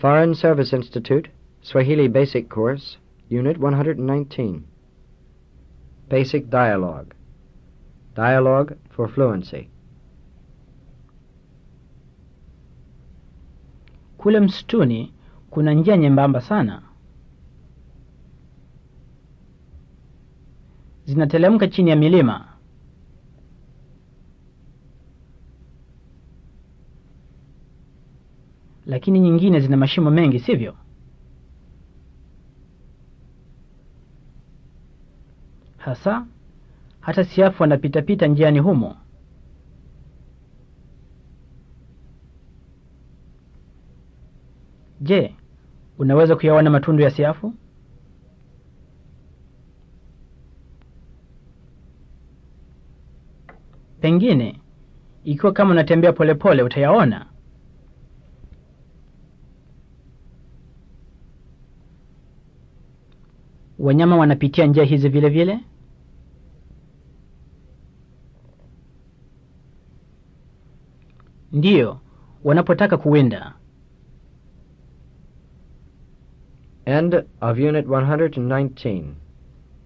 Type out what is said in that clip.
Foreign Service Institute, Swahili Basic Course, Unit 119. Basic Dialogue. Dialogue for Fluency. Kule msituni kuna njia nyembamba sana. Zinatelemka chini ya milima. Lakini nyingine zina mashimo mengi, sivyo? Hasa hata siafu wanapita njiani humo. Je, unaweza kuyaona matundu ya siafu? Pengine, ikiwa kama unatembea polepole utayaona. Wanyama wanapitia njia hizi vile vile? Ndiyo, wanapotaka kuwinda. End of Unit 119.